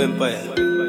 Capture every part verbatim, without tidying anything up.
Empire.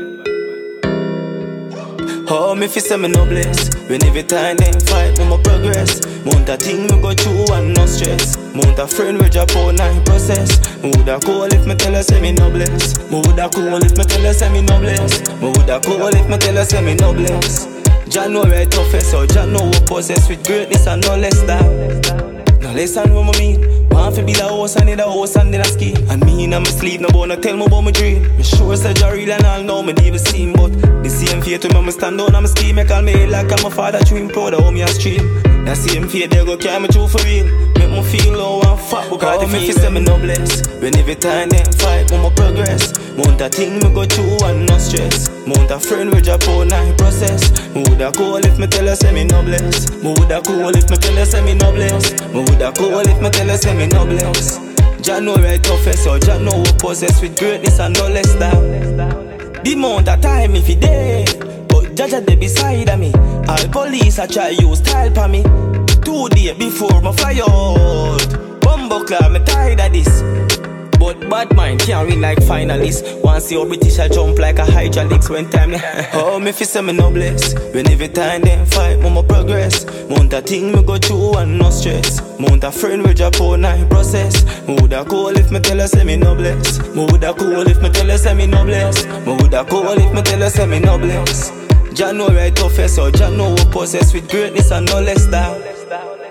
Oh, me fi say me no bless. When every time them fight, me mo progress. Mount a thing me go through and no stress. Mount a friend we drop out and process. Me woulda cool if me tell her say me no bless. Me woulda cool if me tell her say me no bless. Me woulda cool if me tell her say me no bless. Jah know right toughest, so Jah know we possess with greatness and no less than. No less than what me mean. Want fi build a house and need a house and then a ski. And me in my sleep, no boy no tell me about my dream. Me sure say Jah real and all know me never seen. But the same fear to me, me stand down and me ski. Me call me head like I'm a father dream. Proud of how me a stream. That same fear they go carry me through for real. Make me feel low and fat because the me say me no bless. When every time them fight, me mo progress. Mount a thing me go through and no stress. Mount a friend we drop out and process. Me woulda cool if me tell her say me no bless. Me woulda cool if me tell her say me no bless. Me woulda cool if me tell her say me no bless. Jah know right toughest, so Jah know we possess with greatness and no less than. The amount of time if he dead, but Jah Jah dey beside of me. All police a try use style pa me. Two days before me fly out, bumbo clap me tired of this. But bad mind can't win like finalists. Once see how British a jump like a hydraulics when time. Oh, me fi say me no bless. When every time them fight, me mo progress. Mount a thing me go through and no stress. Mount a friend we drop out and process. Me woulda cool if me tell her say me no bless. Me woulda cool if me tell her say me no bless. Me woulda cool if me tell her say me no bless. Jah know right toughest, so Jah know we possess with greatness and no less than.